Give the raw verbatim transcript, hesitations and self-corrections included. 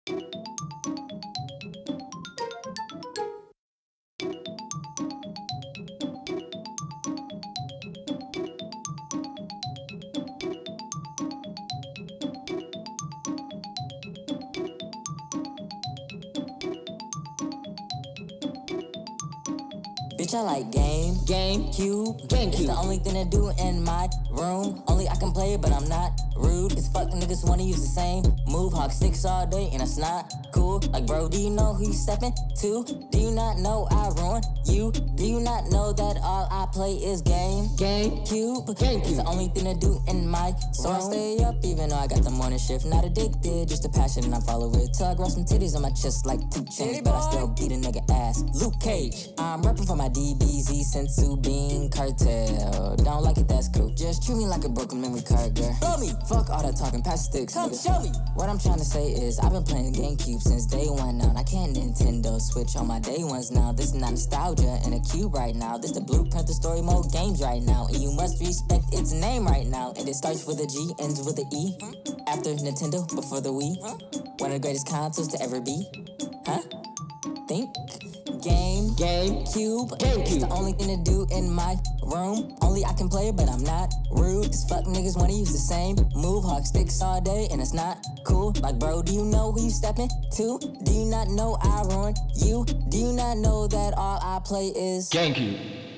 Bitch, I like game, game, cube, GameCube. It's the only thing to do in my room. Only I can play it, but I'm not rude. Cause fuck niggas wanna use the same move. Hawk sticks all day, and it's not cool. Like, bro, do you know who you stepping to? Do you not know I ruin you? Do you not know that all I play is game, game, cube, GameCube. It's the only thing to do in my so I stay up even though I got the morning shift. Not addicted, just a passion and I follow it. Till I grow some titties on my chest like two chains, but I still beat a nigga ass. Luke Cage, I'm repping for my D B Z Sensu Bean Cartel. Don't like it, that's cool. Just treat me like a broken memory card, girl. Blow me, fuck all that talking, pass sticks. Come nigga. Show me. What I'm trying to say is I've been playing GameCube since day one now. And I can't Nintendo Switch on my day ones now. This is not nostalgia in a cube right now. This the blueprint, the story mode games right now. And you must respect its name right now. And it starts with a G, ends with a E. After Nintendo, before the Wii. One of the greatest consoles to ever be. Huh? Think? Game, game, cube, GameCube. It's the only thing to do in my room. Only I can play it, but I'm not rude. Cause fuck niggas wanna use the same move. Hawk sticks all day, and it's not cool. Like, bro, do you know who you stepping to? Do you not know I ruin you? Do you not know that all I play is GameCube?